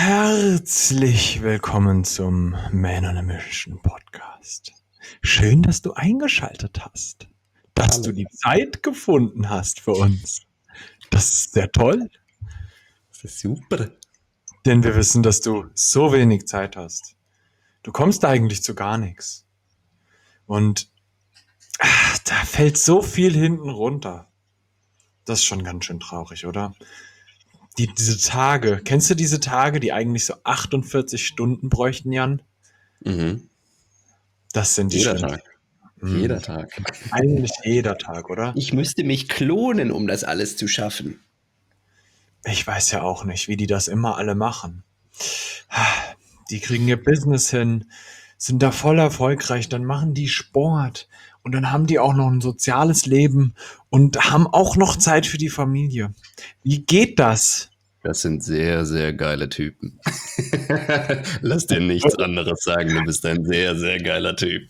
Herzlich willkommen zum Man on a Mission Podcast. Schön, dass du eingeschaltet hast, dass Hallo. du die Zeit gefunden hast für uns. Das ist sehr toll, Das ist super. denn wir wissen, dass du so wenig Zeit hast. Du kommst eigentlich zu gar nichts. Und da fällt so viel hinten runter. Das ist schon ganz schön traurig, oder? Diese Tage, kennst du diese Tage, die eigentlich so 48 Stunden bräuchten, Jan? Mhm. Das sind die Jeder schlimmsten. Tag. Jeder Tag. Eigentlich jeder Tag, oder? Ich müsste mich klonen, um das alles zu schaffen. Ich weiß ja auch nicht, wie die das immer alle machen. Die kriegen ihr Business hin, sind da voll erfolgreich, dann machen die Sport und dann haben die auch noch ein soziales Leben und haben auch noch Zeit für die Familie. Wie geht das? Das sind sehr, sehr geile Typen. Lass dir nichts anderes sagen. Du bist ein sehr, sehr geiler Typ.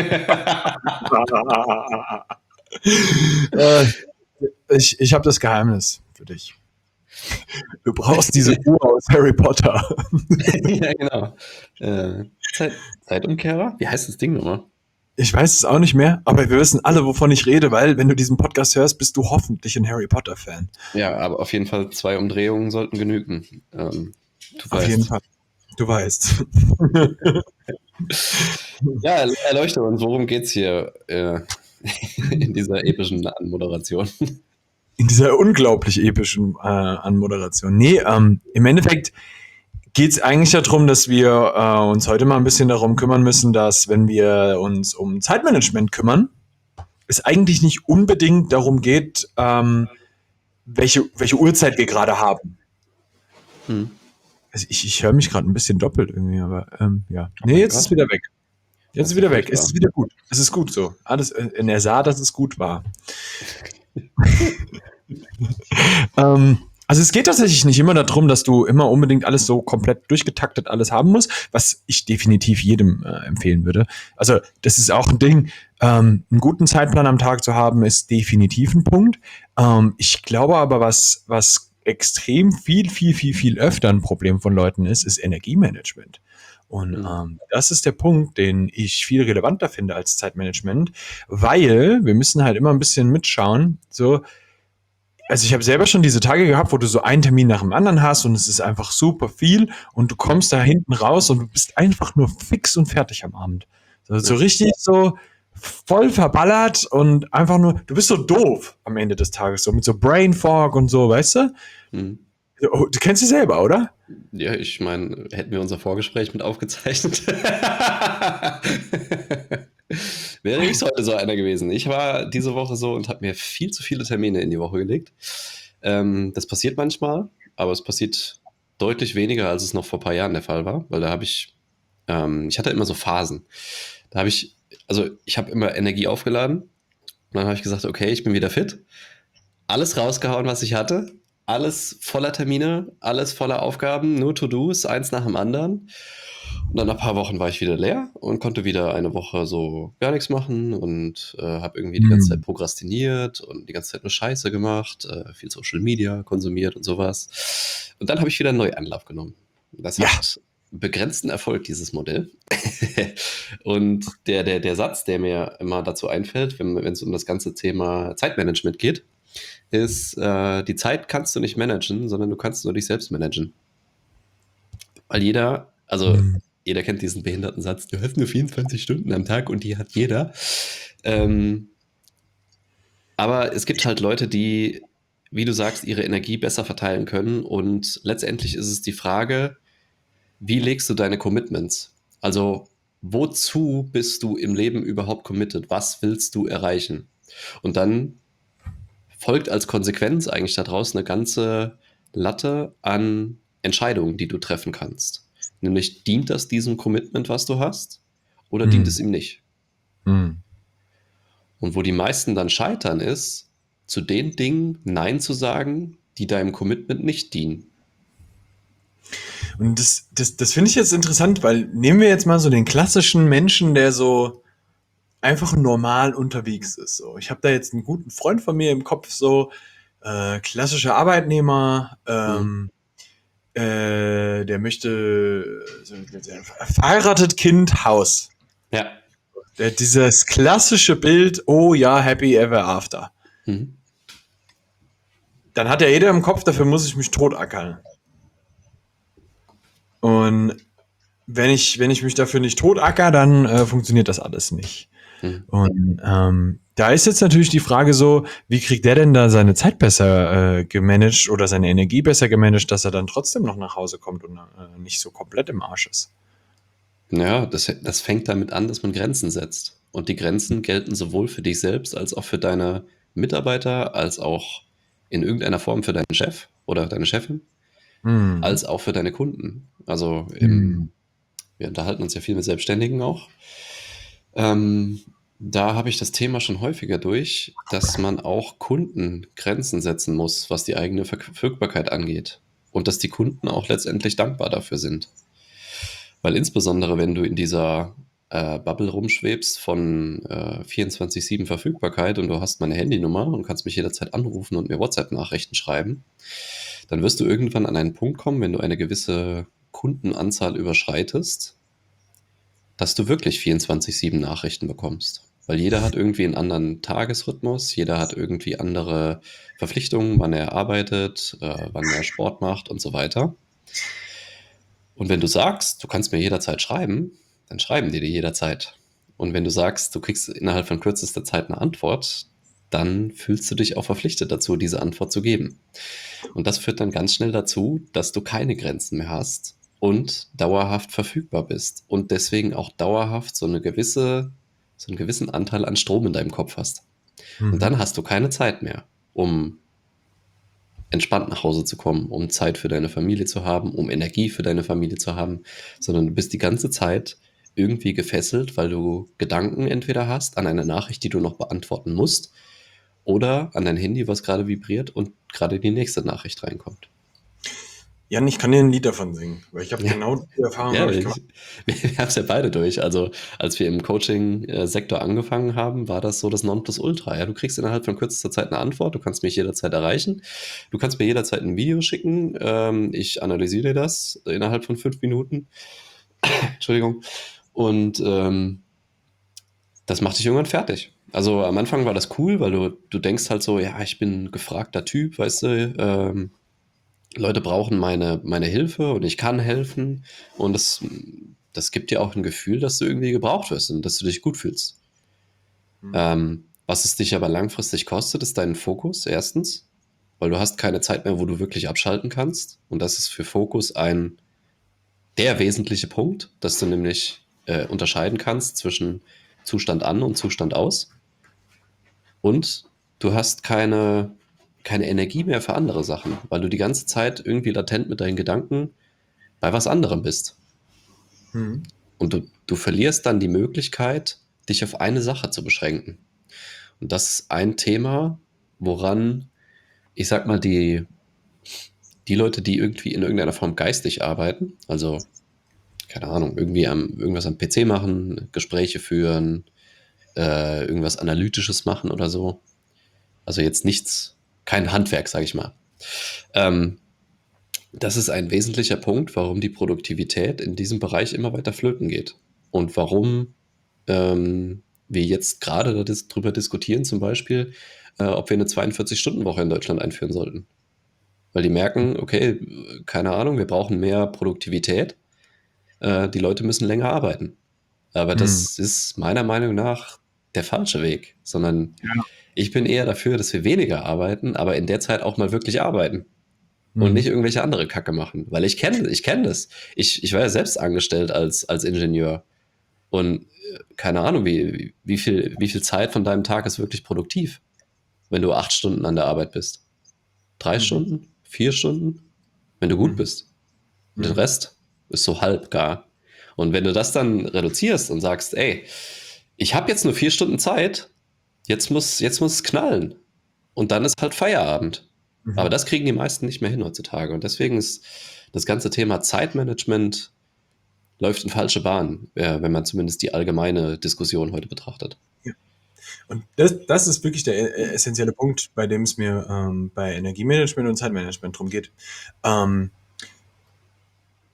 Äh, ich habe das Geheimnis für dich. Du brauchst diese Uhr aus Harry Potter. Ja, genau. Zeitumkehrer? Wie heißt das Ding nochmal? Ich weiß es auch nicht mehr, aber wir wissen alle, wovon ich rede, weil wenn du diesen Podcast hörst, bist du hoffentlich ein Harry Potter-Fan. Ja, aber auf jeden Fall 2 Umdrehungen sollten genügen. Du Auf jeden weißt. Fall. Du weißt. Ja, erleuchte uns, worum geht's hier in dieser epischen Anmoderation? In dieser unglaublich epischen Anmoderation. Nee, im Endeffekt geht es eigentlich darum, dass wir uns heute mal ein bisschen darum kümmern müssen, dass wenn wir uns um Zeitmanagement kümmern, es eigentlich nicht unbedingt darum geht, welche Uhrzeit wir gerade haben. Hm. Also ich höre mich gerade ein bisschen doppelt irgendwie, aber ja. Nee, mein jetzt Gott. ist wieder weg. Jetzt Das ist ist wieder ja weg. Es ist wieder gut. Es ist gut so. Alles, er sah, dass es gut war. Also es geht tatsächlich nicht immer darum, dass du immer unbedingt alles so komplett durchgetaktet alles haben musst, was ich definitiv jedem empfehlen würde. Also das ist auch ein Ding, einen guten Zeitplan am Tag zu haben, ist definitiv ein Punkt. Ich glaube aber, was extrem viel öfter ein Problem von Leuten ist Energiemanagement. Und das ist der Punkt, den ich viel relevanter finde als Zeitmanagement, weil wir müssen halt immer ein bisschen mitschauen, so. Also ich habe selber schon diese Tage gehabt, wo du so einen Termin nach dem anderen hast und es ist einfach super viel und du kommst da hinten raus und du bist einfach nur fix und fertig am Abend. So Ja. richtig so voll verballert und einfach nur, du bist so doof am Ende des Tages, so mit so Brain Fog und so, weißt du? Hm. Du kennst sie selber, oder? Ja, ich meine, hätten wir unser Vorgespräch mit aufgezeichnet. Wäre ich heute so einer gewesen. Ich war diese Woche so und habe mir viel zu viele Termine in die Woche gelegt. Das passiert manchmal, aber es passiert deutlich weniger, als es noch vor ein paar Jahren der Fall war, weil da habe ich hatte immer so Phasen. Da habe ich habe immer Energie aufgeladen und dann habe ich gesagt, okay, ich bin wieder fit. Alles rausgehauen, was ich hatte. Alles voller Termine, alles voller Aufgaben, nur To-Dos, eins nach dem anderen. Und dann nach ein paar Wochen war ich wieder leer und konnte wieder eine Woche so gar nichts machen und habe irgendwie die ganze Zeit prokrastiniert und die ganze Zeit nur Scheiße gemacht, viel Social Media konsumiert und sowas. Und dann habe ich wieder einen Neuanlauf genommen. Das hat begrenzten Erfolg, dieses Modell. Und der Satz, der mir immer dazu einfällt, wenn es um das ganze Thema Zeitmanagement geht, ist, die Zeit kannst du nicht managen, sondern du kannst nur dich selbst managen. Weil jeder kennt diesen behinderten Satz, du hast nur 24 Stunden am Tag und die hat jeder. Aber es gibt halt Leute, die, wie du sagst, ihre Energie besser verteilen können und letztendlich ist es die Frage, wie legst du deine Commitments? Also, wozu bist du im Leben überhaupt committed? Was willst du erreichen? Und dann folgt als Konsequenz eigentlich daraus eine ganze Latte an Entscheidungen, die du treffen kannst. Nämlich, dient das diesem Commitment, was du hast, oder dient es ihm nicht? Und wo die meisten dann scheitern, ist, zu den Dingen Nein zu sagen, die deinem Commitment nicht dienen. Und das finde ich jetzt interessant, weil nehmen wir jetzt mal so den klassischen Menschen, der so einfach normal unterwegs ist. So. Ich habe da jetzt einen guten Freund von mir im Kopf, so klassischer Arbeitnehmer, der möchte verheiratet, Kind, Haus. Ja. Dieses klassische Bild, oh ja, happy ever after. Mhm. Dann hat ja jeder im Kopf, dafür muss ich mich totackern. Und wenn ich mich dafür nicht totacker, dann funktioniert das alles nicht. Mhm. Und da ist jetzt natürlich die Frage so, wie kriegt der denn da seine Zeit besser gemanagt oder seine Energie besser gemanagt, dass er dann trotzdem noch nach Hause kommt und nicht so komplett im Arsch ist. Ja, das fängt damit an, dass man Grenzen setzt. Und die Grenzen gelten sowohl für dich selbst als auch für deine Mitarbeiter, als auch in irgendeiner Form für deinen Chef oder deine Chefin, Mhm. als auch für deine Kunden. Also Mhm. wir unterhalten uns ja viel mit Selbstständigen auch. Ähm, Da habe ich das Thema schon häufiger durch, dass man auch Kunden Grenzen setzen muss, was die eigene Verfügbarkeit angeht. Und dass die Kunden auch letztendlich dankbar dafür sind. Weil insbesondere, wenn du in dieser Bubble rumschwebst von 24/7 Verfügbarkeit und du hast meine Handynummer und kannst mich jederzeit anrufen und mir WhatsApp-Nachrichten schreiben, dann wirst du irgendwann an einen Punkt kommen, wenn du eine gewisse Kundenanzahl überschreitest, dass du wirklich 24/7 Nachrichten bekommst. Weil jeder hat irgendwie einen anderen Tagesrhythmus, jeder hat irgendwie andere Verpflichtungen, wann er arbeitet, wann er Sport macht und so weiter. Und wenn du sagst, du kannst mir jederzeit schreiben, dann schreiben die dir jederzeit. Und wenn du sagst, du kriegst innerhalb von kürzester Zeit eine Antwort, dann fühlst du dich auch verpflichtet dazu, diese Antwort zu geben. Und das führt dann ganz schnell dazu, dass du keine Grenzen mehr hast und dauerhaft verfügbar bist und deswegen auch dauerhaft so einen gewissen Anteil an Strom in deinem Kopf hast. Und Mhm. dann hast du keine Zeit mehr, um entspannt nach Hause zu kommen, um Zeit für deine Familie zu haben, um Energie für deine Familie zu haben, sondern du bist die ganze Zeit irgendwie gefesselt, weil du Gedanken entweder hast an eine Nachricht, die du noch beantworten musst, oder an dein Handy, was gerade vibriert und gerade die nächste Nachricht reinkommt. Jan, ich kann dir ein Lied davon singen, weil ich habe Ja, genau die Erfahrung, ja, habe ich gemacht. wir haben es ja beide durch. Also als wir im Coaching-Sektor angefangen haben, war das so das Nonplusultra. Ja, du kriegst innerhalb von kürzester Zeit eine Antwort, du kannst mich jederzeit erreichen, du kannst mir jederzeit ein Video schicken, ich analysiere das innerhalb von 5 Minuten. Entschuldigung. Und das macht dich irgendwann fertig. Also am Anfang war das cool, weil du denkst halt so, ja, ich bin ein gefragter Typ, weißt du, Leute brauchen meine Hilfe und ich kann helfen. Und das gibt dir auch ein Gefühl, dass du irgendwie gebraucht wirst und dass du dich gut fühlst. Mhm. Was es dich aber langfristig kostet, ist deinen Fokus, erstens, weil du hast keine Zeit mehr, wo du wirklich abschalten kannst. Und das ist für Fokus der wesentliche Punkt, dass du nämlich unterscheiden kannst zwischen Zustand an und Zustand aus. Und du hast keine Energie mehr für andere Sachen, weil du die ganze Zeit irgendwie latent mit deinen Gedanken bei was anderem bist. Mhm. Und du verlierst dann die Möglichkeit, dich auf eine Sache zu beschränken. Und das ist ein Thema, woran, ich sag mal, die Leute, die irgendwie in irgendeiner Form geistig arbeiten, also, keine Ahnung, irgendwas am PC machen, Gespräche führen, irgendwas Analytisches machen oder so. Also jetzt kein Handwerk, sage ich mal. Ähm, Das ist ein wesentlicher Punkt, warum die Produktivität in diesem Bereich immer weiter flöten geht. Und warum wir jetzt gerade darüber diskutieren, zum Beispiel, ob wir eine 42-Stunden-Woche in Deutschland einführen sollten. Weil die merken, okay, keine Ahnung, wir brauchen mehr Produktivität, die Leute müssen länger arbeiten. Aber Mhm. das ist meiner Meinung nach der falsche Weg, sondern Ja. ich bin eher dafür, dass wir weniger arbeiten, aber in der Zeit auch mal wirklich arbeiten und nicht Mhm. irgendwelche andere Kacke machen. Weil ich kenn das. Ich war ja selbst angestellt als Ingenieur. Und keine Ahnung, wie viel Zeit von deinem Tag ist wirklich produktiv, wenn du 8 Stunden an der Arbeit bist. Drei Mhm. Stunden? 4 Stunden? Wenn du gut Mhm. bist. Und den Mhm. Rest ist so halb gar. Und wenn du das dann reduzierst und sagst, ey, ich habe jetzt nur 4 Stunden Zeit, jetzt muss es knallen. Und dann ist halt Feierabend. Aber Mhm. das kriegen die meisten nicht mehr hin heutzutage. Und deswegen ist das ganze Thema Zeitmanagement läuft in falsche Bahn, wenn man zumindest die allgemeine Diskussion heute betrachtet. Ja. Und das ist wirklich der essentielle Punkt, bei dem es mir bei Energiemanagement und Zeitmanagement drum geht. Ähm,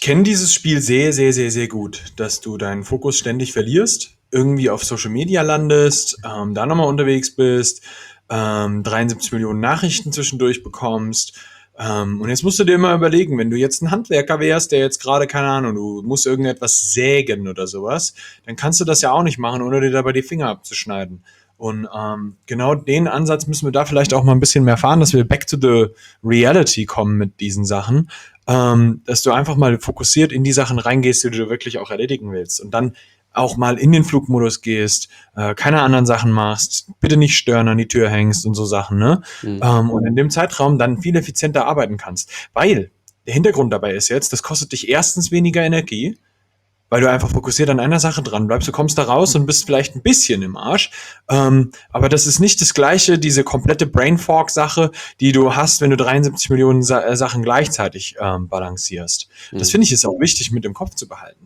kenne dieses Spiel sehr, sehr, sehr, sehr gut, dass du deinen Fokus ständig verlierst, irgendwie auf Social Media landest, da nochmal unterwegs bist, 73 Millionen Nachrichten zwischendurch bekommst. Und jetzt musst du dir immer überlegen, wenn du jetzt ein Handwerker wärst, der jetzt gerade, keine Ahnung, du musst irgendetwas sägen oder sowas, dann kannst du das ja auch nicht machen, ohne dir dabei die Finger abzuschneiden. Und genau den Ansatz müssen wir da vielleicht auch mal ein bisschen mehr fahren, dass wir back to the reality kommen mit diesen Sachen, dass du einfach mal fokussiert in die Sachen reingehst, die du wirklich auch erledigen willst. Und dann auch mal in den Flugmodus gehst, keine anderen Sachen machst, bitte nicht stören, an die Tür hängst und so Sachen, ne? Und in dem Zeitraum dann viel effizienter arbeiten kannst. Weil der Hintergrund dabei ist jetzt, das kostet dich erstens weniger Energie, weil du einfach fokussiert an einer Sache dran bleibst. Du kommst da raus und bist vielleicht ein bisschen im Arsch. Aber das ist nicht das Gleiche, diese komplette Brain Fog-Sache, die du hast, wenn du 73 Millionen Sachen gleichzeitig balancierst. Das finde ich ist auch wichtig mit im Kopf zu behalten.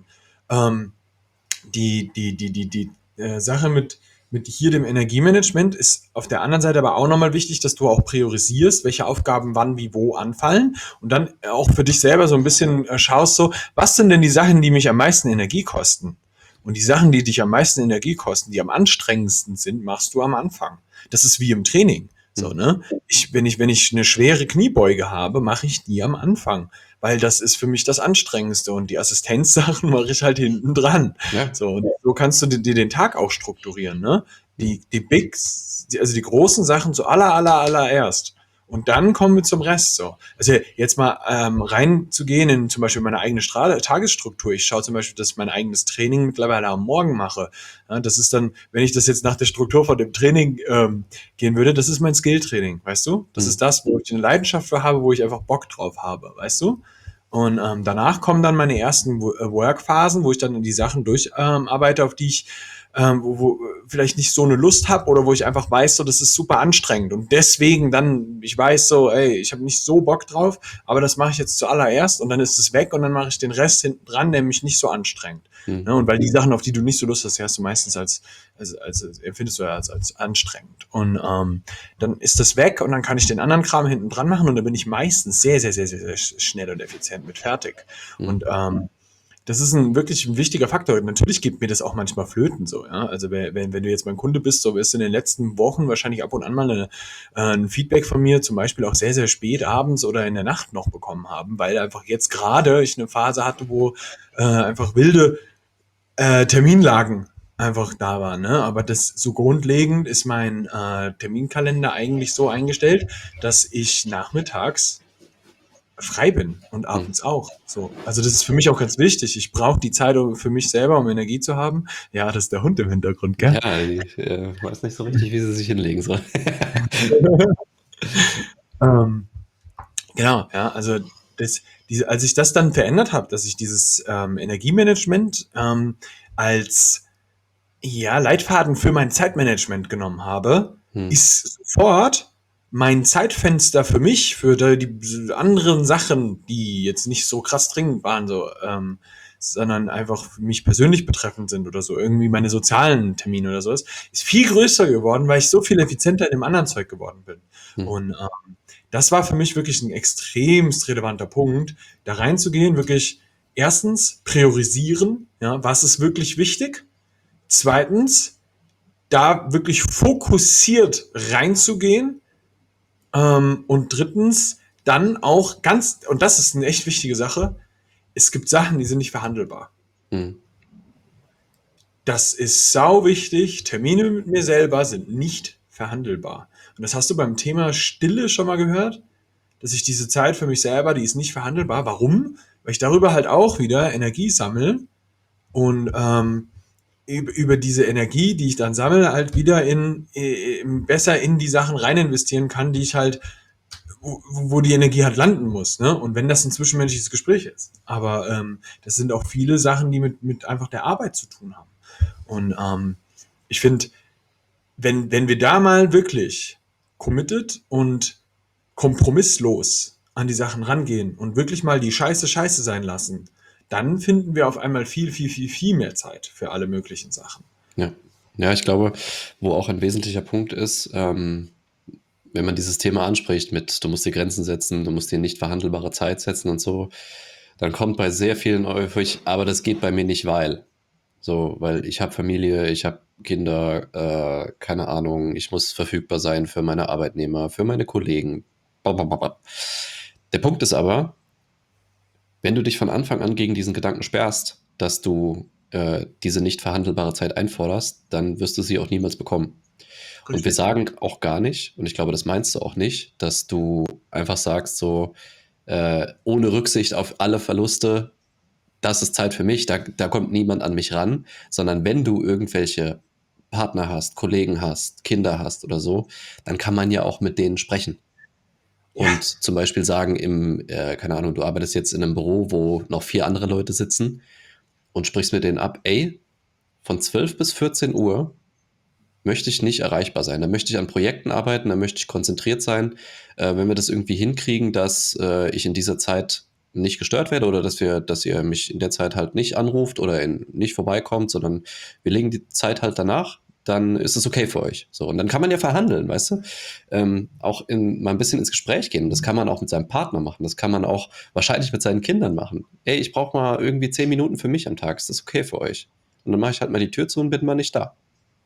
Die Sache mit hier dem Energiemanagement ist auf der anderen Seite aber auch nochmal wichtig, dass du auch priorisierst, welche Aufgaben wann, wie, wo anfallen und dann auch für dich selber so ein bisschen schaust so, was sind denn die Sachen, die mich am meisten Energie kosten? Und die Sachen, die dich am meisten Energie kosten, die am anstrengendsten sind, machst du am Anfang. Das ist wie im Training. So, ne? Wenn ich eine schwere Kniebeuge habe, mache ich die am Anfang, weil das ist für mich das Anstrengendste und die Assistenzsachen mache ich halt hinten dran. Ja. So, und so kannst du dir den Tag auch strukturieren, ne? Die Bigs, also die großen Sachen zuallererst. Und dann kommen wir zum Rest so. Also jetzt mal reinzugehen in zum Beispiel meine eigene Tagesstruktur. Ich schaue zum Beispiel, dass ich mein eigenes Training mittlerweile am Morgen mache. Ja, das ist dann, wenn ich das jetzt nach der Struktur von dem Training gehen würde, das ist mein Skill-Training, weißt du? Das ist das, wo ich eine Leidenschaft für habe, wo ich einfach Bock drauf habe, weißt du? Und danach kommen dann meine ersten Workphasen, wo ich dann die Sachen durcharbeite, auf die ich wo vielleicht nicht so eine Lust habe oder wo ich einfach weiß, so das ist super anstrengend und deswegen dann, ich weiß so, ey, ich habe nicht so Bock drauf, aber das mache ich jetzt zuallererst und dann ist es weg und dann mache ich den Rest hinten dran, der mich nicht so anstrengt. Ne? Und weil die Sachen, auf die du nicht so Lust hast, die hast du meistens als empfindest du als anstrengend. Und dann ist das weg und dann kann ich den anderen Kram hinten dran machen und dann bin ich meistens sehr, sehr, sehr, sehr, sehr schnell und effizient mit fertig. Und das ist wirklich ein wichtiger Faktor. Natürlich geht mir das auch manchmal flöten so, ja. Also wenn du jetzt mein Kunde bist, so wirst du in den letzten Wochen wahrscheinlich ab und an mal ein Feedback von mir, zum Beispiel auch sehr, sehr spät abends oder in der Nacht noch bekommen haben, weil einfach jetzt gerade ich eine Phase hatte, wo einfach wilde Terminlagen einfach da waren. Ne? Aber das so grundlegend ist mein Terminkalender eigentlich so eingestellt, dass ich nachmittags frei bin und abends auch. So. Also das ist für mich auch ganz wichtig. Ich brauche die Zeit für mich selber, um Energie zu haben. Ja, das ist der Hund im Hintergrund, gell? Ja, ich weiß nicht so richtig, wie sie sich hinlegen soll. Genau, ja, also als ich das dann verändert habe, dass ich dieses Energiemanagement als Leitfaden für mein Zeitmanagement genommen habe, ist sofort mein Zeitfenster für mich, für die anderen Sachen, die jetzt nicht so krass dringend waren, so, sondern einfach für mich persönlich betreffend sind oder so, irgendwie meine sozialen Termine oder sowas, ist viel größer geworden, weil ich so viel effizienter in dem anderen Zeug geworden bin. Und das war für mich wirklich ein extremst relevanter Punkt, da reinzugehen, wirklich erstens priorisieren, ja, was ist wirklich wichtig? Zweitens, da wirklich fokussiert reinzugehen. Und drittens, dann auch und das ist eine echt wichtige Sache, es gibt Sachen, die sind nicht verhandelbar. Das ist sau wichtig. Termine mit mir selber sind nicht verhandelbar. Und das hast du beim Thema Stille schon mal gehört, dass ich diese Zeit für mich selber, die ist nicht verhandelbar. Warum? Weil ich darüber halt auch wieder Energie sammle und über diese Energie, die ich dann sammle, halt wieder besser in die Sachen rein investieren kann, die ich halt, wo die Energie halt landen muss. Ne? Und wenn das ein zwischenmenschliches Gespräch ist. Aber das sind auch viele Sachen, die mit einfach der Arbeit zu tun haben. Und ich finde, wenn wir da mal wirklich committed und kompromisslos an die Sachen rangehen und wirklich mal die Scheiße Scheiße sein lassen, dann finden wir auf einmal viel, viel, viel, viel mehr Zeit für alle möglichen Sachen. Ja, ja, ich glaube, wo auch ein wesentlicher Punkt ist, wenn man dieses Thema anspricht mit, du musst dir Grenzen setzen, du musst dir nicht verhandelbare Zeit setzen und so, dann kommt bei sehr vielen häufig, aber das geht bei mir nicht, weil. So, weil ich habe Familie, ich habe Kinder, keine Ahnung, ich muss verfügbar sein für meine Arbeitnehmer, für meine Kollegen. Babababab. Der Punkt ist aber, wenn du dich von Anfang an gegen diesen Gedanken sperrst, dass du diese nicht verhandelbare Zeit einforderst, dann wirst du sie auch niemals bekommen. Und wir Richtig. sagen auch gar nicht, und ich glaube, das meinst du auch nicht, dass du einfach sagst, so ohne Rücksicht auf alle Verluste, das ist Zeit für mich, da kommt niemand an mich ran, sondern wenn du irgendwelche Partner hast, Kollegen hast, Kinder hast oder so, dann kann man ja auch mit denen sprechen. Ja, Und zum Beispiel sagen, keine Ahnung, du arbeitest jetzt in einem Büro, wo noch 4 andere Leute sitzen und sprichst mit denen ab, ey, von 12 bis 14 Uhr möchte ich nicht erreichbar sein. Da möchte ich an Projekten arbeiten, da möchte ich konzentriert sein. Wenn wir das irgendwie hinkriegen, dass ich in dieser Zeit nicht gestört werde oder dass ihr mich in der Zeit halt nicht anruft oder nicht vorbeikommt, sondern wir legen die Zeit halt danach, dann ist es okay für euch. So, und dann kann man ja verhandeln, weißt du? Auch mal ein bisschen ins Gespräch gehen. Das kann man auch mit seinem Partner machen. Das kann man auch wahrscheinlich mit seinen Kindern machen. Ey, ich brauche mal irgendwie 10 Minuten für mich am Tag. Ist das okay für euch? Und dann mache ich halt mal die Tür zu und bin mal nicht da.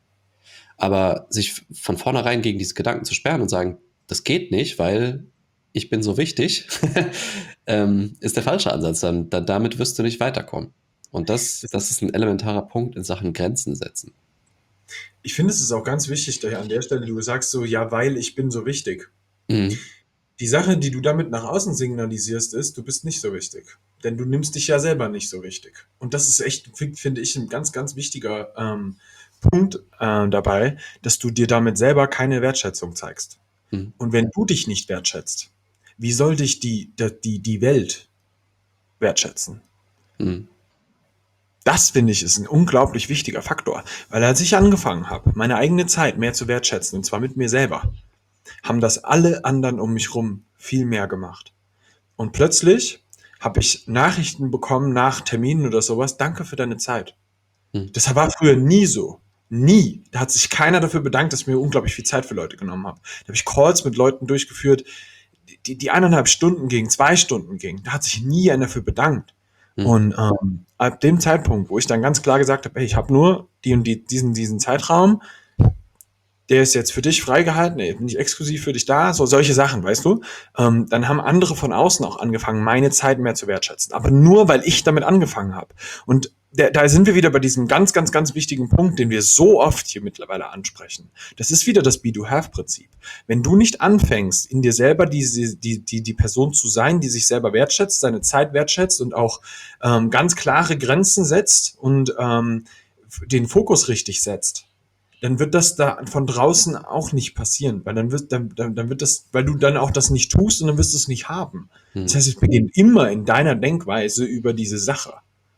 Aber sich von vornherein gegen diese Gedanken zu sperren und sagen, das geht nicht, weil ich bin so wichtig, ist der falsche Ansatz. Damit wirst du nicht weiterkommen. Und das, das ist ein elementarer Punkt in Sachen Grenzen setzen. ich finde, es ist auch ganz wichtig, daher an der Stelle, du sagst so, ja, weil ich bin so wichtig. Mhm. Die Sache, die du damit nach außen signalisierst, ist, du bist nicht so wichtig. Denn du nimmst dich ja selber nicht so wichtig. Und das ist echt, finde ich, ein ganz, ganz wichtiger Punkt dabei, dass du dir damit selber keine Wertschätzung zeigst. Mhm. Und wenn du dich nicht wertschätzt, wie soll dich die Welt wertschätzen? Mhm. Das finde ich ist ein unglaublich wichtiger Faktor, weil als ich angefangen habe, meine eigene Zeit mehr zu wertschätzen, und zwar mit mir selber, haben das alle anderen um mich rum viel mehr gemacht. Und plötzlich habe ich Nachrichten bekommen nach Terminen oder sowas. Danke für deine Zeit. Mhm. Das war früher nie so. Nie. Da hat sich keiner dafür bedankt, dass ich mir unglaublich viel Zeit für Leute genommen habe. Da habe ich Calls mit Leuten durchgeführt, die 1,5 Stunden gingen, 2 Stunden gingen. Da hat sich nie einer dafür bedankt. Mhm. Und ab dem Zeitpunkt, wo ich dann ganz klar gesagt habe, hey, ich habe nur diesen Zeitraum, der ist jetzt für dich freigehalten, nee, bin ich exklusiv für dich da, so solche Sachen, weißt du? Dann haben andere von außen auch angefangen, meine Zeit mehr zu wertschätzen. Aber nur, weil ich damit angefangen habe. Und da sind wir wieder bei diesem ganz, ganz, ganz wichtigen Punkt, den wir so oft hier mittlerweile ansprechen. Das ist wieder das Be-Do-Have-Prinzip. Wenn du nicht anfängst, in dir selber die Person zu sein, die sich selber wertschätzt, seine Zeit wertschätzt und auch ganz klare Grenzen setzt und den Fokus richtig setzt, dann wird das da von draußen auch nicht passieren, weil dann wird das, weil du dann auch das nicht tust und dann wirst du es nicht haben. Das Mhm. heißt, es beginnt immer in deiner Denkweise über diese Sache.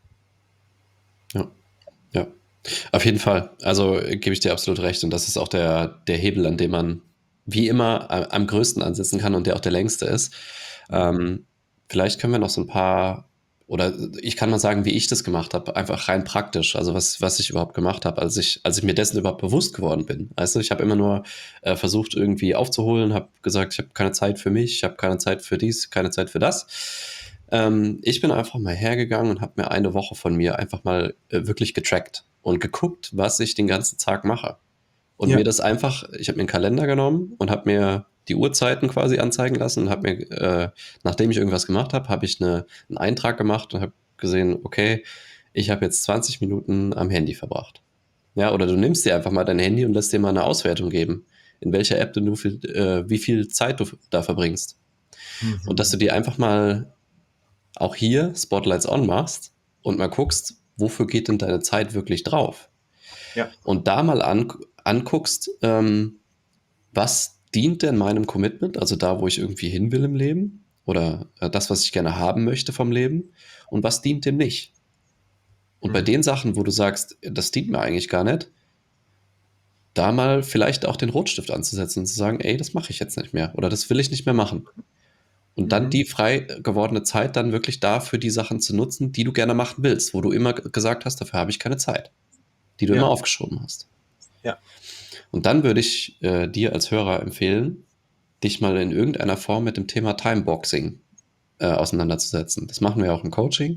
Ja. Ja. Auf jeden Fall. Also gebe ich dir absolut recht. Und das ist auch der Hebel, an dem man wie immer am größten ansetzen kann und der auch der längste ist. Ähm, Vielleicht können wir noch so ein paar, oder ich kann mal sagen, wie ich das gemacht habe, einfach rein praktisch. Also was ich überhaupt gemacht habe, als ich mir dessen überhaupt bewusst geworden bin. Also ich habe immer nur versucht, irgendwie aufzuholen, habe gesagt, ich habe keine Zeit für mich, ich habe keine Zeit für dies, keine Zeit für das. Ich bin einfach mal hergegangen und habe mir eine Woche von mir einfach mal wirklich getrackt und geguckt, was ich den ganzen Tag mache. Und mir Ja, das einfach, ich habe mir einen Kalender genommen und habe mir die Uhrzeiten quasi anzeigen lassen und habe mir, nachdem ich irgendwas gemacht habe, habe ich einen Eintrag gemacht und habe gesehen, okay, ich habe jetzt 20 Minuten am Handy verbracht. Ja, oder du nimmst dir einfach mal dein Handy und lässt dir mal eine Auswertung geben, in welcher App wie viel Zeit du da verbringst. Und dass du mhm. dir einfach mal auch hier Spotlights on machst und mal guckst, wofür geht denn deine Zeit wirklich drauf? Ja, Und da mal anguckst, was dient denn meinem Commitment, also da, wo ich irgendwie hin will im Leben oder das, was ich gerne haben möchte vom Leben und was dient dem nicht. Und bei mhm. den Sachen, wo du sagst, das dient mir eigentlich gar nicht, da mal vielleicht auch den Rotstift anzusetzen und zu sagen, ey, das mache ich jetzt nicht mehr oder das will ich nicht mehr machen. Und dann Mhm. die frei gewordene Zeit dann wirklich dafür die Sachen zu nutzen, die du gerne machen willst, wo du immer gesagt hast, dafür habe ich keine Zeit, die du immer Ja, aufgeschoben hast. ja, Und dann würde ich dir als Hörer empfehlen, dich mal in irgendeiner Form mit dem Thema Timeboxing auseinanderzusetzen. Das machen wir auch im Coaching,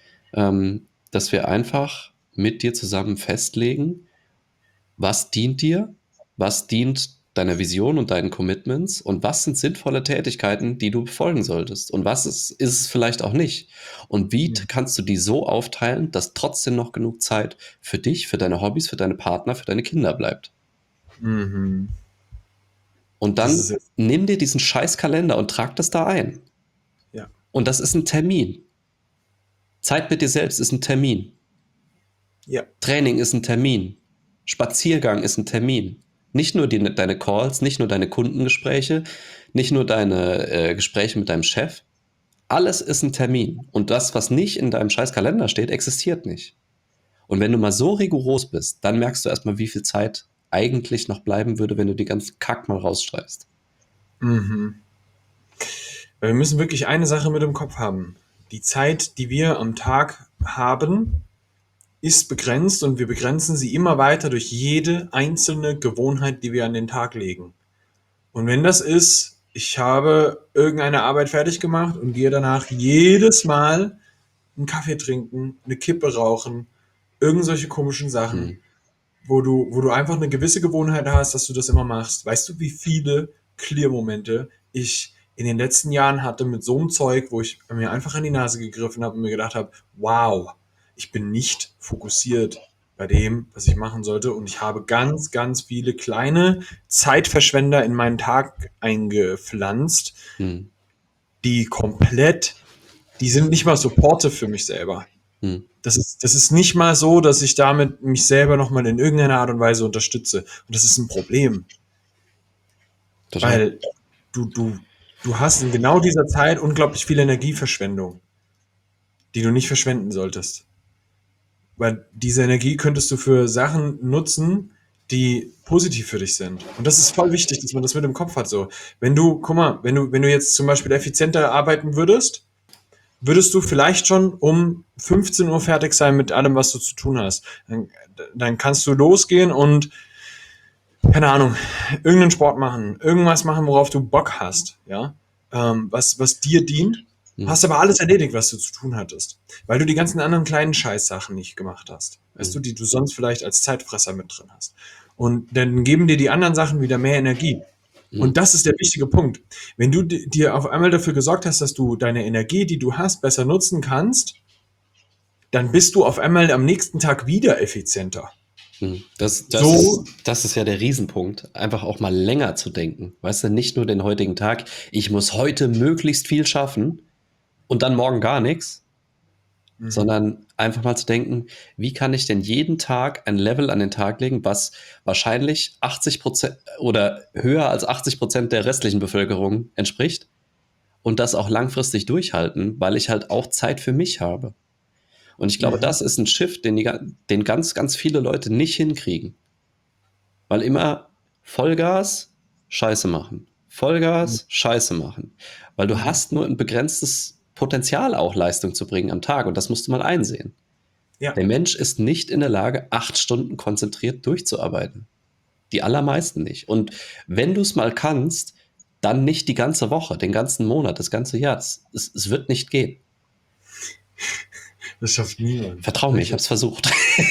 dass wir einfach mit dir zusammen festlegen, was dient dir, was dient deiner Vision und deinen Commitments und was sind sinnvolle Tätigkeiten, die du befolgen solltest und was ist es vielleicht auch nicht. Und wie kannst du die so aufteilen, dass trotzdem noch genug Zeit für dich, für deine Hobbys, für deine Partner, für deine Kinder bleibt. Mhm. Und dann nimm dir diesen scheiß Kalender und trag das da ein. Ja. Und das ist ein Termin. Zeit mit dir selbst ist ein Termin. Ja. Training ist ein Termin. Spaziergang ist ein Termin. Nicht nur deine Calls, nicht nur deine Kundengespräche, nicht nur deine Gespräche mit deinem Chef. Alles ist ein Termin. Und das, was nicht in deinem scheiß Kalender steht, existiert nicht. Und wenn du mal so rigoros bist, dann merkst du erstmal, wie viel Zeit eigentlich noch bleiben würde, wenn du die ganzen Kack mal rausstreichst. Mhm. Weil wir müssen wirklich eine Sache mit im Kopf haben. Die Zeit, die wir am Tag haben, ist begrenzt und wir begrenzen sie immer weiter durch jede einzelne Gewohnheit, die wir an den Tag legen. Und wenn das ist, ich habe irgendeine Arbeit fertig gemacht und gehe danach jedes Mal einen Kaffee trinken, eine Kippe rauchen, irgend solche komischen Sachen, wo du einfach eine gewisse Gewohnheit hast, dass du das immer machst. Weißt du, wie viele Clear-Momente ich in den letzten Jahren hatte mit so einem Zeug, wo ich mir einfach an die Nase gegriffen habe und mir gedacht habe, wow, ich bin nicht fokussiert bei dem, was ich machen sollte und ich habe ganz, ganz viele kleine Zeitverschwender in meinen Tag eingepflanzt, die komplett, die sind nicht mal supportive für mich selber. Das ist nicht mal so, dass ich damit mich selber nochmal in irgendeiner Art und Weise unterstütze. Und das ist ein Problem. Total. Weil du hast in genau dieser Zeit unglaublich viel Energieverschwendung, die du nicht verschwenden solltest. Weil diese Energie könntest du für Sachen nutzen, die positiv für dich sind. Und das ist voll wichtig, dass man das mit im Kopf hat. So, guck mal, wenn du jetzt zum Beispiel effizienter arbeiten würdest du vielleicht schon um 15 Uhr fertig sein mit allem, was du zu tun hast. Dann kannst du losgehen und, keine Ahnung, irgendeinen Sport machen, irgendwas machen, worauf du Bock hast, ja, was dir dient. Hast aber alles erledigt, was du zu tun hattest, weil du die ganzen anderen kleinen Scheißsachen nicht gemacht hast, weißt du, die du sonst vielleicht als Zeitfresser mit drin hast. Und dann geben dir die anderen Sachen wieder mehr Energie. Und das ist der wichtige Punkt. Wenn du dir auf einmal dafür gesorgt hast, dass du deine Energie, die du hast, besser nutzen kannst, dann bist du auf einmal am nächsten Tag wieder effizienter. Das So. ist ja der Riesenpunkt, einfach auch mal länger zu denken. Weißt du, nicht nur den heutigen Tag, ich muss heute möglichst viel schaffen und dann morgen gar nichts, sondern einfach mal zu denken, wie kann ich denn jeden Tag ein Level an den Tag legen, was wahrscheinlich 80% oder höher als 80% der restlichen Bevölkerung entspricht und das auch langfristig durchhalten, weil ich halt auch Zeit für mich habe. Und ich glaube, das ist ein Shift, den ganz, ganz viele Leute nicht hinkriegen. Weil immer Vollgas, Scheiße machen. Vollgas, Scheiße machen. Weil du hast nur ein begrenztes Potenzial, auch Leistung zu bringen am Tag. Und das musst du mal einsehen. Ja. Der Mensch ist nicht in der Lage, 8 Stunden konzentriert durchzuarbeiten. Die allermeisten nicht. Und wenn du es mal kannst, dann nicht die ganze Woche, den ganzen Monat, das ganze Jahr. Es wird nicht gehen. Das schafft niemand. Vertrau mir, ich habe es versucht.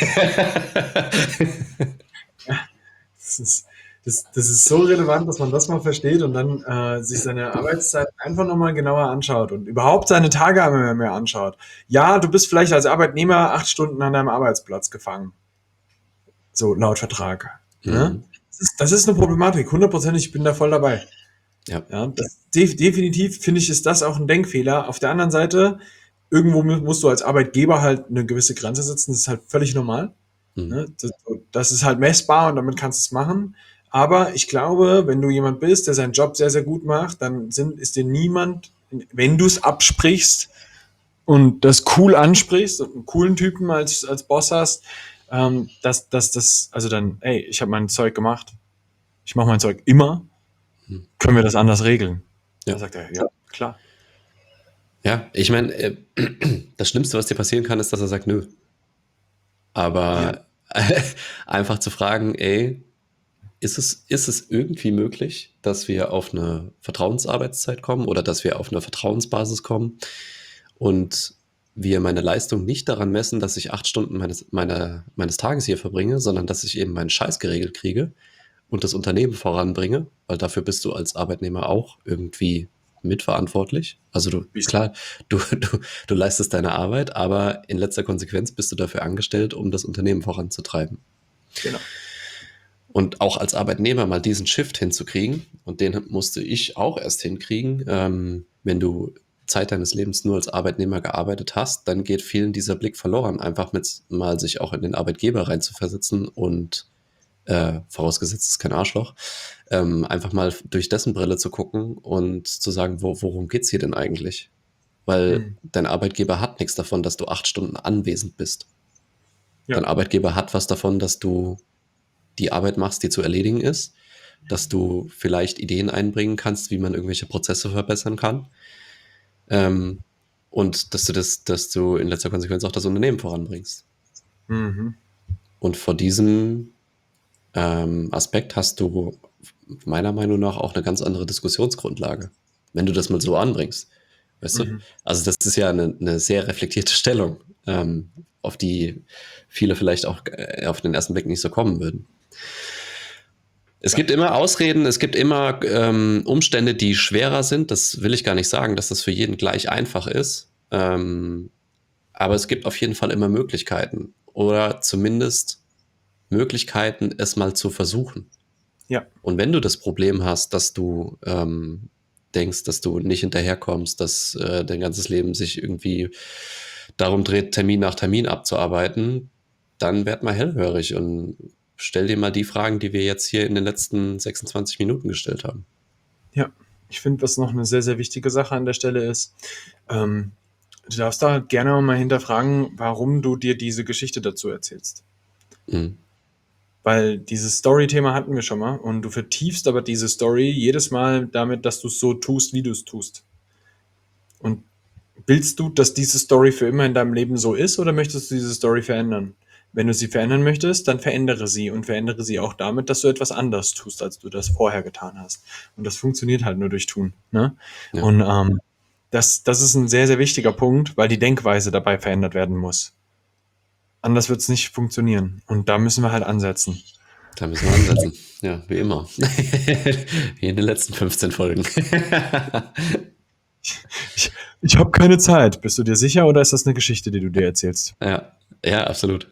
Das ist so relevant, dass man das mal versteht und dann sich seine Arbeitszeit einfach nochmal genauer anschaut und überhaupt seine Tage mehr anschaut. Ja, du bist vielleicht als Arbeitnehmer 8 Stunden an deinem Arbeitsplatz gefangen. So laut Vertrag. Ne? Das ist eine Problematik. 100%, ich bin da voll dabei. Ja. Definitiv finde ich, ist das auch ein Denkfehler. Auf der anderen Seite, irgendwo musst du als Arbeitgeber halt eine gewisse Grenze setzen. Das ist halt völlig normal. Ne? Das ist halt messbar und damit kannst du es machen. Aber ich glaube, wenn du jemand bist, der seinen Job sehr, sehr gut macht, dann ist dir niemand, wenn du es absprichst und das cool ansprichst und einen coolen Typen als Boss hast, also dann, ey, ich habe mein Zeug gemacht, ich mache mein Zeug immer, können wir das anders regeln? Ja. Da sagt er, ja, klar. Ja, ich meine, das Schlimmste, was dir passieren kann, ist, dass er sagt, nö. Aber einfach zu fragen, ey, ist es irgendwie möglich, dass wir auf eine Vertrauensarbeitszeit kommen oder dass wir auf eine Vertrauensbasis kommen und wir meine Leistung nicht daran messen, dass ich 8 Stunden meines Tages hier verbringe, sondern dass ich eben meinen Scheiß geregelt kriege und das Unternehmen voranbringe, weil dafür bist du als Arbeitnehmer auch irgendwie mitverantwortlich. Also klar, du leistest deine Arbeit, aber in letzter Konsequenz bist du dafür angestellt, um das Unternehmen voranzutreiben. Genau. Und auch als Arbeitnehmer mal diesen Shift hinzukriegen, und den musste ich auch erst hinkriegen, wenn du Zeit deines Lebens nur als Arbeitnehmer gearbeitet hast, dann geht vielen dieser Blick verloren, einfach mit mal sich auch in den Arbeitgeber reinzuversetzen und vorausgesetzt ist kein Arschloch, einfach mal durch dessen Brille zu gucken und zu sagen, worum geht's hier denn eigentlich? Weil dein Arbeitgeber hat nichts davon, dass du 8 Stunden anwesend bist. Ja. Dein Arbeitgeber hat was davon, dass du die Arbeit machst, die zu erledigen ist, dass du vielleicht Ideen einbringen kannst, wie man irgendwelche Prozesse verbessern kann. Und dass du in letzter Konsequenz auch das Unternehmen voranbringst. Mhm. Und vor diesem Aspekt hast du meiner Meinung nach auch eine ganz andere Diskussionsgrundlage, wenn du das mal so anbringst. Weißt du? Also das ist ja eine sehr reflektierte Stellung, auf die viele vielleicht auch auf den ersten Blick nicht so kommen würden. Es gibt immer Ausreden, es gibt immer Umstände, die schwerer sind. Das will ich gar nicht sagen, dass das für jeden gleich einfach ist. Aber es gibt auf jeden Fall immer Möglichkeiten. Oder zumindest Möglichkeiten, es mal zu versuchen. Ja. Und wenn du das Problem hast, dass du denkst, dass du nicht hinterherkommst, dass dein ganzes Leben sich irgendwie darum dreht, Termin nach Termin abzuarbeiten, dann werd mal hellhörig und stell dir mal die Fragen, die wir jetzt hier in den letzten 26 Minuten gestellt haben. Ja, ich finde, was noch eine sehr, sehr wichtige Sache an der Stelle ist, du darfst da gerne mal hinterfragen, warum du dir diese Geschichte dazu erzählst. Mhm. Weil dieses Story-Thema hatten wir schon mal und du vertiefst aber diese Story jedes Mal damit, dass du es so tust, wie du es tust. Und willst du, dass diese Story für immer in deinem Leben so ist oder möchtest du diese Story verändern? Wenn du sie verändern möchtest, dann verändere sie und verändere sie auch damit, dass du etwas anders tust, als du das vorher getan hast. Und das funktioniert halt nur durch Tun. Ne? Ja. Und das ist ein sehr, sehr wichtiger Punkt, weil die Denkweise dabei verändert werden muss. Anders wird es nicht funktionieren. Und da müssen wir halt ansetzen. Da müssen wir ansetzen. Ja, wie immer. Wie in den letzten 15 Folgen. Ich habe keine Zeit. Bist du dir sicher oder ist das eine Geschichte, die du dir erzählst? Ja, absolut.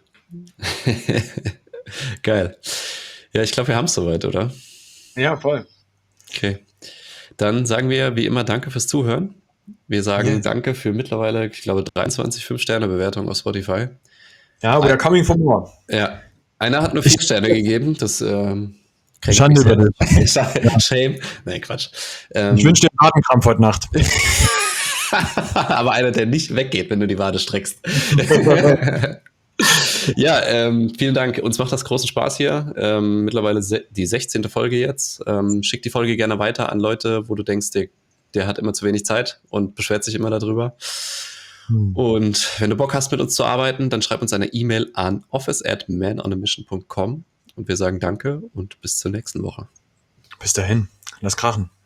Geil. Ja, ich glaube, wir haben es soweit, oder? Ja, voll. Okay. Dann sagen wir wie immer Danke fürs Zuhören. Wir sagen Danke für mittlerweile, ich glaube, 23 5-Sterne-Bewertungen auf Spotify. Ja, we're coming for more. Ja. Einer hat nur 4 Sterne gegeben. Das Schande über dich. Shame. Nee, Quatsch. Ich wünsche dir einen Atemkrampf heute Nacht. Aber einer, der nicht weggeht, wenn du die Wade streckst. Ja, vielen Dank. Uns macht das großen Spaß hier. Mittlerweile die 16. Folge jetzt. Schick die Folge gerne weiter an Leute, wo du denkst, der hat immer zu wenig Zeit und beschwert sich immer darüber. Und wenn du Bock hast, mit uns zu arbeiten, dann schreib uns eine E-Mail an office@manonamission.com und wir sagen Danke und bis zur nächsten Woche. Bis dahin. Lass krachen.